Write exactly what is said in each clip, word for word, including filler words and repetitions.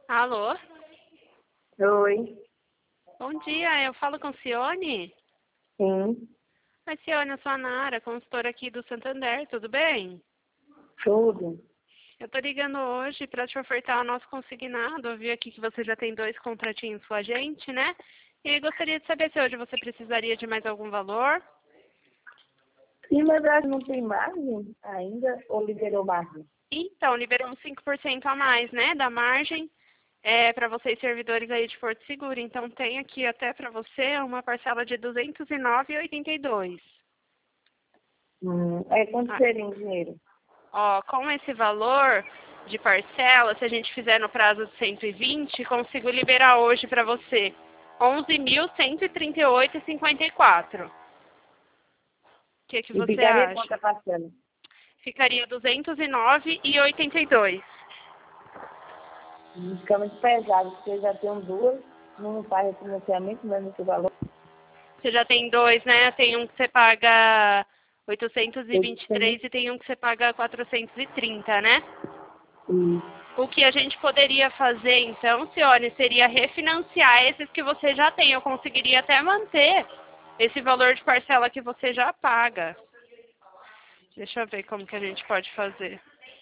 Alô? Oi, Bom dia, eu falo com Cione? sim, Oi, Cione, eu sou a Nara, consultora aqui do Santander, tudo bem? tudo. Eu tô ligando hoje para te ofertar o nosso consignado. Eu vi aqui que você já tem dois contratinhos com a gente, né? E gostaria de saber se hoje você precisaria de mais algum valor. E na verdade não tem margem ainda ou liberou margem? Então, liberamos cinco por cento a mais, né, da margem é, para vocês servidores aí de Porto Seguro. Então, tem aqui até para você uma parcela de duzentos e nove reais e oitenta e dois centavos. Hum, é quanto Ah, seria em dinheiro? ó, com esse valor de parcela, se a gente fizer no prazo de cento e vinte, consigo liberar hoje para você onze mil cento e trinta e oito reais e cinquenta e quatro centavos. O que, que E você ficaria quanto acha? a parcela? Ficaria duzentos e nove reais e oitenta e dois centavos. Hum, Fica muito pesado, porque eu já tenho duas, não faz refinanciamento, mas nesse valor. Você já tem dois, né? Tem um que você paga oitocentos e Eu vinte e tenho. três e tem um que você paga quatrocentos e trinta, né? Isso. O que a gente poderia fazer, então, Cione, seria refinanciar esses que você já tem. Eu conseguiria até manter esse valor de parcela que você já paga. Deixa eu ver como que a gente pode fazer.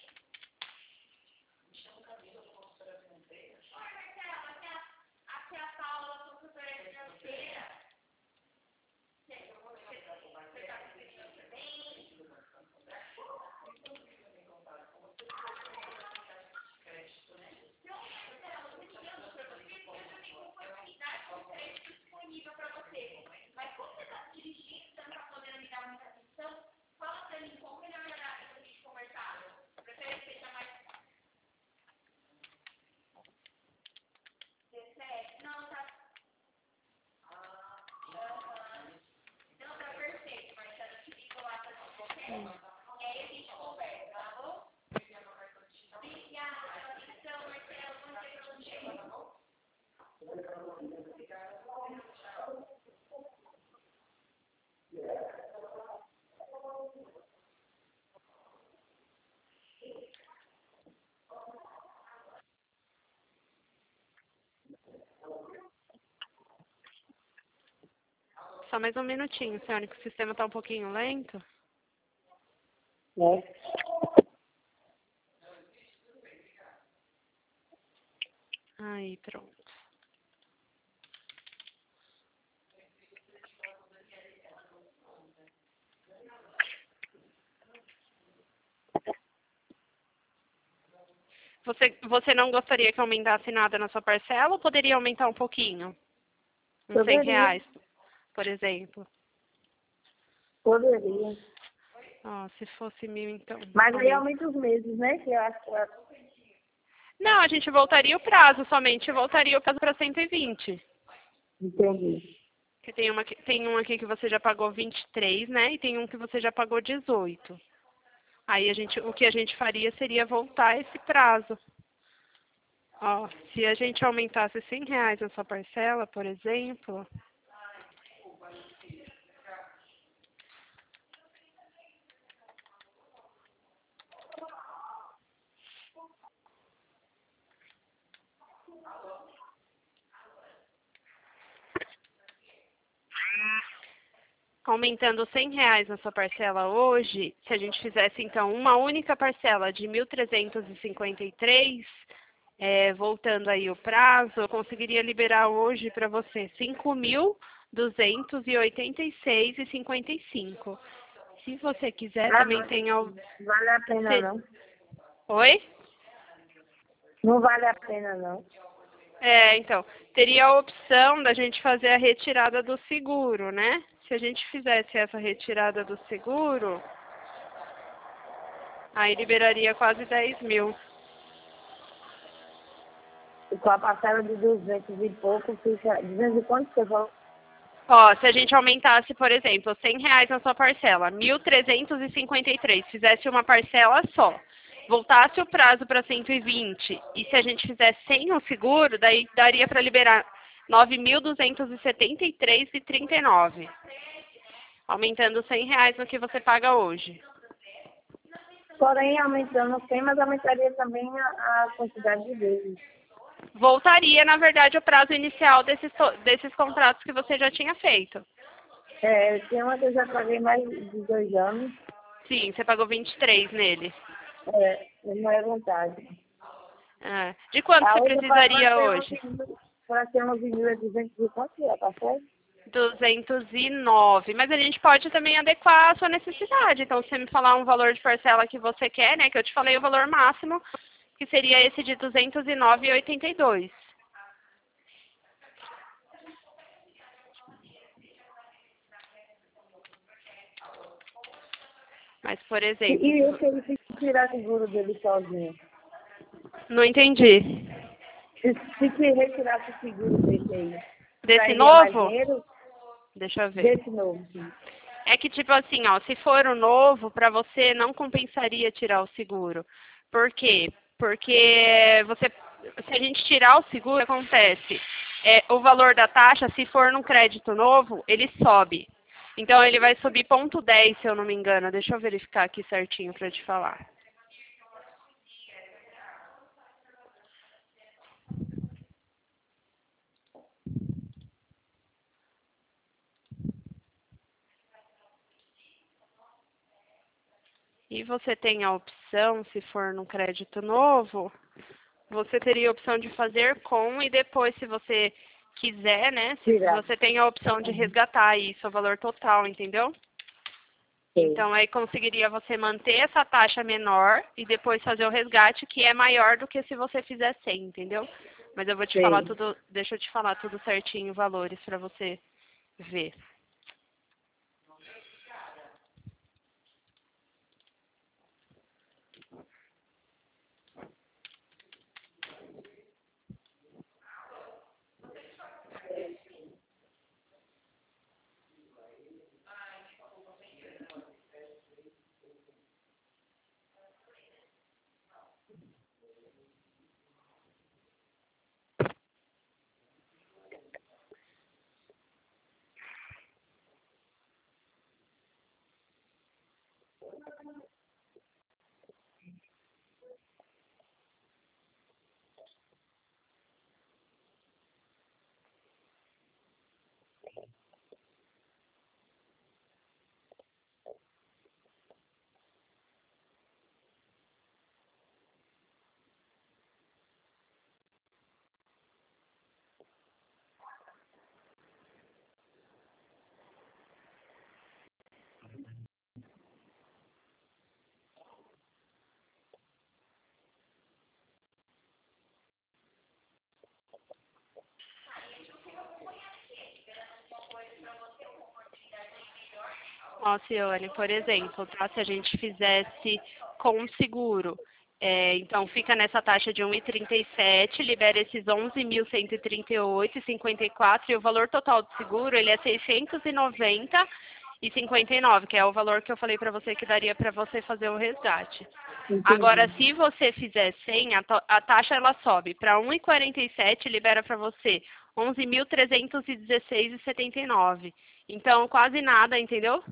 Só mais um minutinho, Cione, que o sistema está um pouquinho lento. Né? Aí, pronto. Você, você não gostaria que aumentasse nada na sua parcela ou poderia aumentar um pouquinho? Uns cem Poderia, reais, por exemplo. poderia. Ó, se fosse mil, então. Mas aí Aumenta. aumenta os meses, né? Que eu acho que é- Não, a gente voltaria o prazo somente, voltaria o prazo para cento e vinte. entendi. Que tem, uma, que- tem um aqui que você já pagou vinte e três, né? E tem um que você já pagou dezoito. Aí a gente, o que a gente faria seria voltar esse prazo. Ó, se a gente aumentasse cem reais na sua parcela, por exemplo, aumentando cem reais na sua parcela hoje, se a gente fizesse então uma única parcela de mil trezentos e cinquenta e três, é, voltando aí o prazo, eu conseguiria liberar hoje para você cinco mil duzentos e oitenta e seis reais e cinquenta e cinco. Se você quiser, Ah, também não, tem al- vale a pena se- não. Oi? Não vale a pena não. É, então, teria a opção da gente fazer a retirada do seguro, né? Se a gente fizesse essa retirada do seguro, aí liberaria quase dez mil. E com a parcela de duzentos e pouco, fica... duzentos e quanto você falou? Ó, se a gente aumentasse, por exemplo, cem reais na sua parcela, mil trezentos e cinquenta e três, fizesse uma parcela só, voltasse o prazo para cento e vinte, e se a gente fizesse sem o seguro, daí daria para liberar nove mil duzentos e setenta e três reais e trinta e nove, aumentando cem reais no que você paga hoje. Porém, aumentando cem, mas aumentaria também a, a quantidade de vezes. Voltaria, na verdade, o prazo inicial desses, to- desses contratos que você já tinha feito. É, tem uma que eu já paguei mais de dois anos. Sim, você pagou vinte e três nele. É, não é vontade. É. De quanto A você outra precisaria hoje? para ter onze mil é duzentos e quanto é, tá certo? duzentos e nove. Mas a gente pode também adequar a sua necessidade. Então, se você me falar um valor de parcela que você quer, né? Que eu te falei o valor máximo, que seria esse de duzentos e nove e oitenta e dois. Mas, por exemplo... E eu se- queria que tirar seguro dele sozinho. Não entendi. Se, se que retirasse o seguro desse aí, Desse sairia mais novo? dinheiro Deixa eu ver. desse novo, sim. É que, tipo assim, ó, se for o novo, para você não compensaria tirar o seguro. Por quê? Porque você, se a gente tirar o seguro, o que acontece? É, o valor da taxa, se for num crédito novo, ele sobe. Então, ele vai subir ponto dez, se eu não me engano. Deixa eu verificar aqui certinho para te falar. E você tem a opção, se for num crédito novo, você teria a opção de fazer com e depois, se você quiser, né, se Tirar. você tem a opção de Uhum. resgatar isso, o valor total, entendeu? Sim. Então, aí conseguiria você manter essa taxa menor e depois fazer o resgate, que é maior do que se você fizer cem, entendeu? Mas eu vou te Sim. falar tudo, deixa eu te falar tudo certinho, valores, para você ver. Ó, Ciane, por exemplo, tá? Se a gente fizesse com seguro, é, então fica nessa taxa de um vírgula trinta e sete, libera esses onze mil cento e trinta e oito vírgula cinquenta e quatro e o valor total do seguro ele é seiscentos e noventa e cinquenta e nove, que é o valor que eu falei para você que daria para você fazer o resgate. Entendi. Agora, se você fizer cem, a, to- a taxa ela sobe para um vírgula quarenta e sete, libera para você onze mil trezentos e dezesseis vírgula setenta e nove. Então, quase nada, entendeu?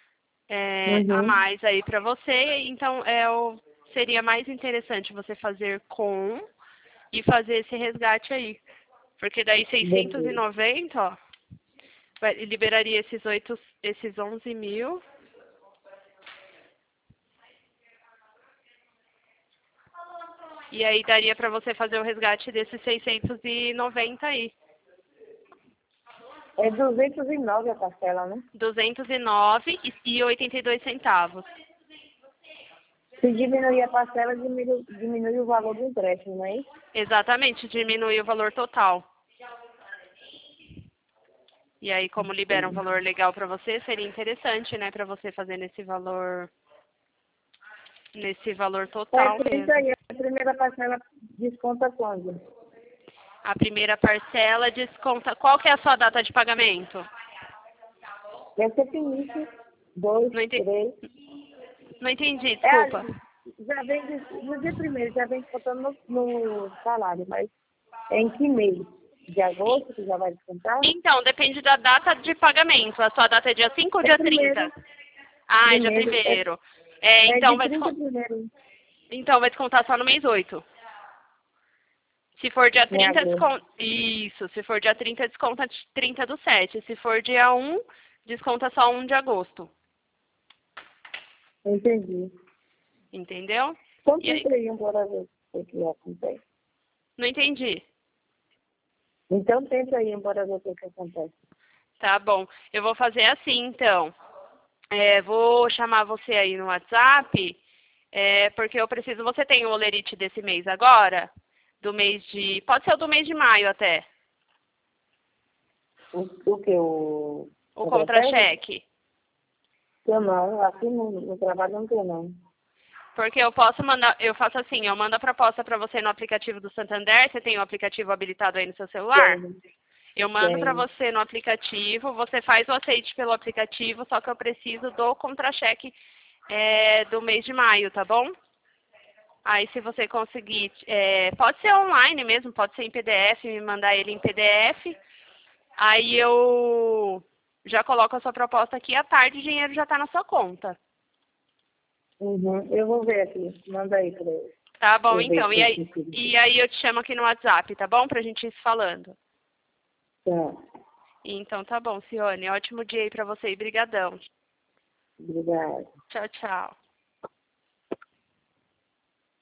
É, a Uhum. mais aí para você, então é o, seria mais interessante você fazer com e fazer esse resgate aí. Porque daí seiscentos e Beleza. noventa, ó, vai- liberaria esses, oito, esses onze mil. E aí daria para você fazer o resgate desses seiscentos e noventa aí. É duzentos e nove a parcela, né? duzentos e nove e oitenta e dois centavos. Se diminuir a parcela, diminui, diminui o valor do empréstimo, não é isso? Exatamente, diminui o valor total. E aí, como libera um Sim. valor legal para você, seria interessante, né, para você fazer nesse valor, nesse valor É, total por isso mesmo. aí, a primeira parcela desconta quando? A primeira parcela desconta. Qual que é a sua data de pagamento? Deve ser início, dois, Não entendi, três. não entendi, É, desculpa. já vem, de- no dia primeiro, já vem descontando no, no salário, mas é em que mês? De agosto que já vai descontar? Então, depende da data de pagamento. A sua data é dia cinco ou É dia primeiro, trinta? Ah, é dia primeiro, é, primeiro. É, é então de vai, trinta descon- primeiro. então vai descontar só no mês oito. Se for dia Em trinta, agosto. desconta... Isso, se for dia trinta, desconta trinta do sete. Se for dia um, desconta só um de agosto. Entendi. Entendeu? Então E aí... tenta aí embora ver o que acontece. Não entendi. Então tenta aí embora ver o que acontece. Tá bom. Eu vou fazer assim, então. É, vou chamar você aí no WhatsApp, é, porque eu preciso... Você tem o olerite desse mês agora? Do mês de... Pode ser o do mês de maio até. O, o que? O O contra-cheque? contra-cheque. Eu não, aqui no, no trabalho não tem não. Porque eu posso mandar... Eu faço assim, eu mando a proposta para você no aplicativo do Santander. Você tem o aplicativo habilitado aí no seu celular? Tem, Eu mando para tem. você no aplicativo, você faz o aceite pelo aplicativo, só que eu preciso do contra-cheque é, do mês de maio, tá bom? Aí se você conseguir, é, pode ser online mesmo, pode ser em P D F, me mandar ele em P D F. Aí eu já coloco a sua proposta aqui, à tarde o dinheiro já está na sua conta. Uhum. Eu vou ver aqui, manda aí pra eu, Tá bom, eu ver então. se E eu aí, consigo. e aí eu te chamo aqui no WhatsApp, tá bom? Pra gente ir se falando. Tá, Então tá bom, Cione. Ótimo dia aí pra você e brigadão. obrigada. Tchau, tchau.